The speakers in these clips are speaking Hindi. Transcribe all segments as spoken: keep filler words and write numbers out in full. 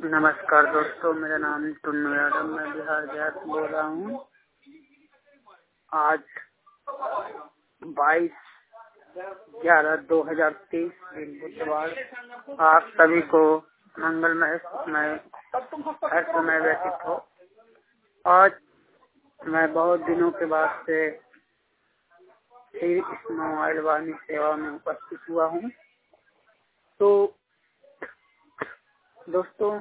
नमस्कार दोस्तों, मेरा नाम टुन्नू यादव, मैं बिहार बिहार से बोल रहा हूँ। आज बाईस ग्यारह दो हजार तेईस दिन बुधवार आप सभी को मंगलमय मैं हर समय व्यतीत हो। आज मैं बहुत दिनों के बाद से फिर इस मोबाइल वाणी सेवा में उपस्थित हुआ हूँ। तो दोस्तों,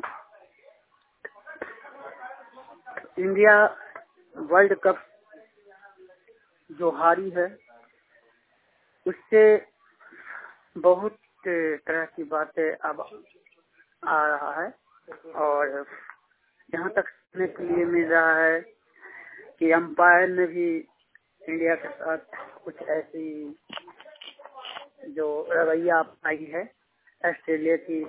इंडिया वर्ल्ड कप जो हारी है उससे बहुत तरह की बातें अब आ रहा है और यहाँ तक सुनने के लिए मिल रहा है कि अंपायर ने भी इंडिया के साथ कुछ ऐसी जो रवैया अपनाई है ऑस्ट्रेलिया की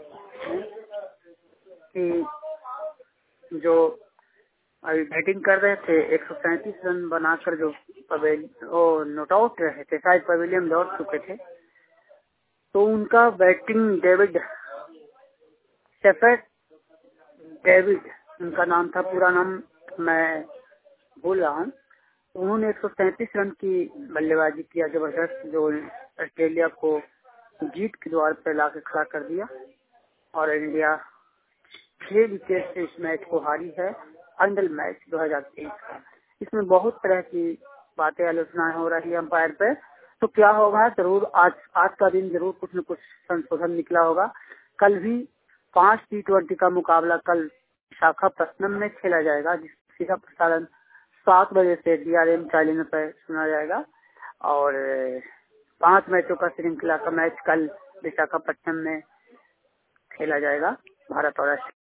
कि जो अभी बैटिंग कर रहे थे एक सौ सैंतीस रन बनाकर जो नॉट आउट रहे थे, शायद पवेलियन लौट चुके थे, तो उनका बैटिंग डेविड शेफर्ड डेविड उनका नाम था, पूरा नाम मैं भूल रहा हूँ। उन्होंने एक सौ सैंतीस रन की बल्लेबाजी किया, जबरदस्त, जो ऑस्ट्रेलिया को जीत के द्वार पर ला के खड़ा कर दिया और इंडिया छह विकेट से इस मैच को हारी है। फाइनल मैच दो हजार तेईस का इसमें बहुत तरह की बातें आलोचनाएं हो रही है अंपायर पे। तो क्या होगा, जरूर आज आज का दिन जरूर कुछ न कुछ संशोधन निकला होगा। कल भी पांच टी ट्वेंटी का मुकाबला कल विशाखापट्टनम में खेला जाएगा, जिसका प्रसारण सात बजे से डीआरएम चैनल पर सुना जाएगा और पांच मैचों का श्रृंखला का मैच कल विशाखापट्टनम में खेला जाएगा, भारत और